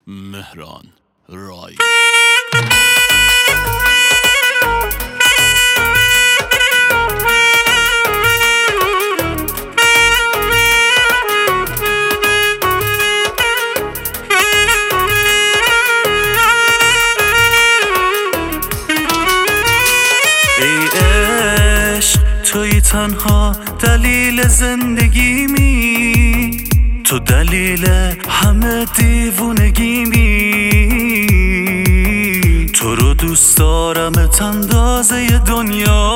مهران رای. ای عشق توی تنها دلیل زندگیمی، تو دلیل همه دیوونگیمی. تو رو دوست دارم اندازه دنیا.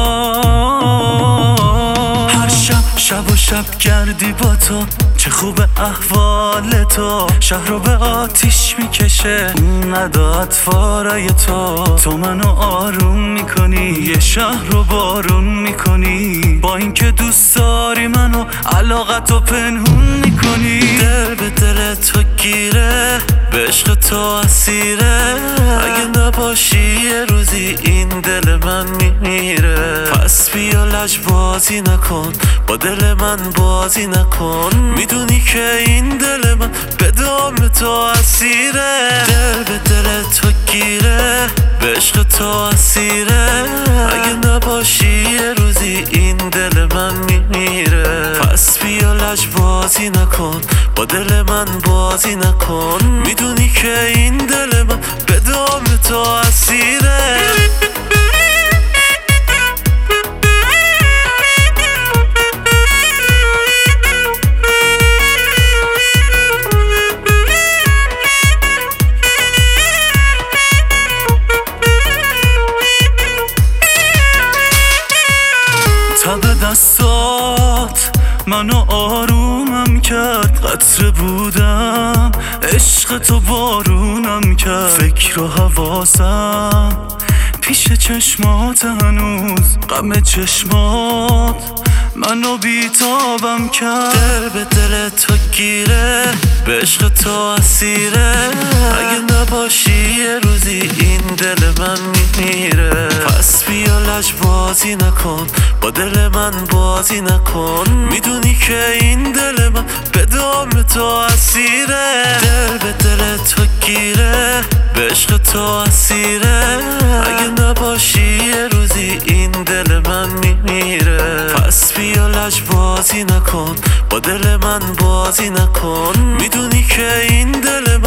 هر شب و شب گردی با تو، چه خوب احوال تو. شهر رو به آتیش میکشه نداد فارای تو منو آروم میکنی، یه شهر رو بارون میکنی. با اینکه دوست داری منو علاقتو پنهون میکنی. دل به دل تو گیره، به عشق تو اسیره. اگه نباشی یه روزی این دل من میمیره. پس بیا لجبازی نکن، با دل من بازی نکن. میدونی که این دل من به دام تو اسیره. دل به دل تو گیره، به عشق تو اسیره. اگه نباشی یه روزی این دل من میمیره. پس بیا لجبازی نکن، با دل من بازی نکن. میدونی که این دل من به دام تو اسیره. تب دستات منو آرومم کرد. قطره بودم عشق تو بارونم کرد. فکر و حواسم پیش چشمات، هنوز غم چشمات منو بیتابم کرد. دل به دل تو گیره، به عشق تو اسیره. اگه نباشی یه روزی این دل من میمیره. پس بیا لجبازی نکن، با دل من بازی نکن. میدونی که این دل من به دام تو اسیره. دل به دل تو گیره، به عشق تو اسیره. اگه نباشی یه روزی این دل من میمیره. پس بیا لجبازی نکن، با دل من بازی نکن. میدونی که این دل من